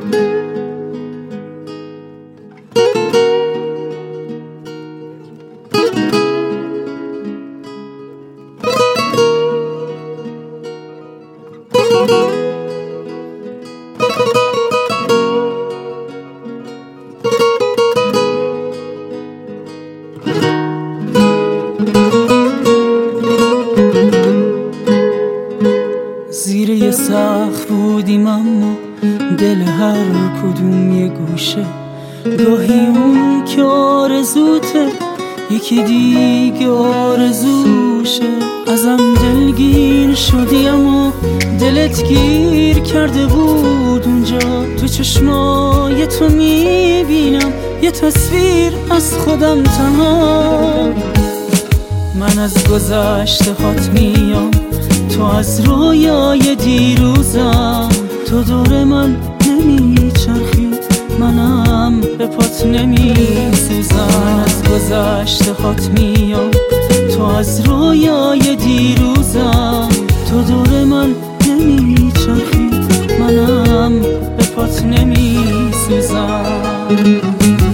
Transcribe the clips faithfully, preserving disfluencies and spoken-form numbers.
زیر یه سقف بودیم اما دل هر کدوم یه گوشه، گاهی اون که آرزوته یکی دیگه آرزوشه. ازم دلگیر شدی اما دلت گیر کرده بود اونجا. تو چشمای تو میبینم یه تصویر از خودم تنها. من از گذشته هات میام، تو از رویای دیروزم. تو دور من نمیچرخی، منم به پات نمیسوزم. از گذشته هات میام، تو از رویای دیروزم. تو دور من نمیچرخی، منم به پات نمیسوزم.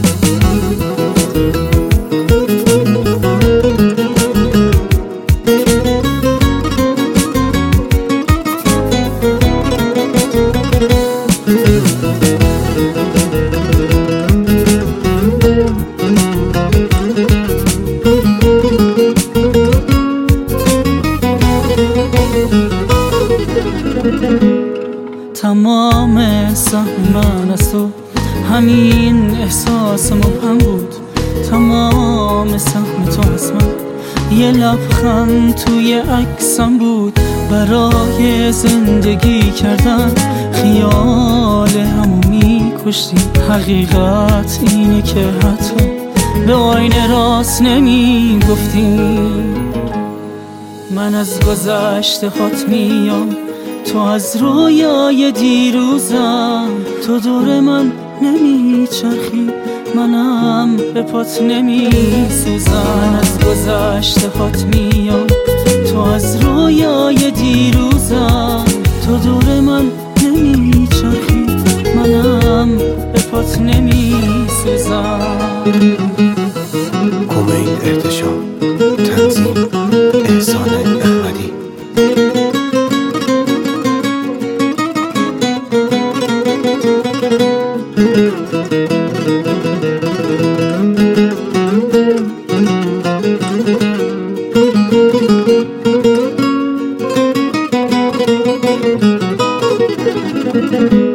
تمام سهم من از تو همین احساس مبهم بود. تمام سهم تو از من یه لبخند توی عکسم بود. برای زندگی کردن خیال همو میکشتی. حقیقت اینه که حتی به آینه راست نمیگفتی. من از گذشته هات میام، تو از رویای دیروزم. تو دور من نمیچرخی، منم به پات نمیسوزم. من از گذشته هات میام، تو از رویای دیروزم. تو دور من نمیچرخی، منم به پات نمیسوزم. کومیل احتشام، تنظیم احسان احمدی. Thank you.